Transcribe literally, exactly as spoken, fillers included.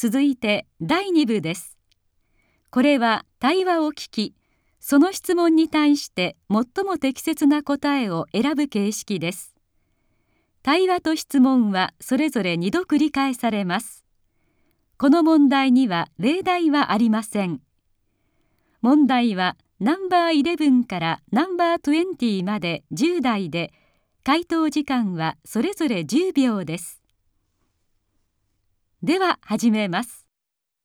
続いてだいに部です。これは対話を聞き、その質問に対して最も適切な答えを選ぶ形式です。対話と質問はそれぞれにど繰り返されます。この問題には例題はありません。問題はナンバーイレブンからナンバートゥエンティまでじゅう題で、回答時間はそれぞれじゅうびょうです。では始めます。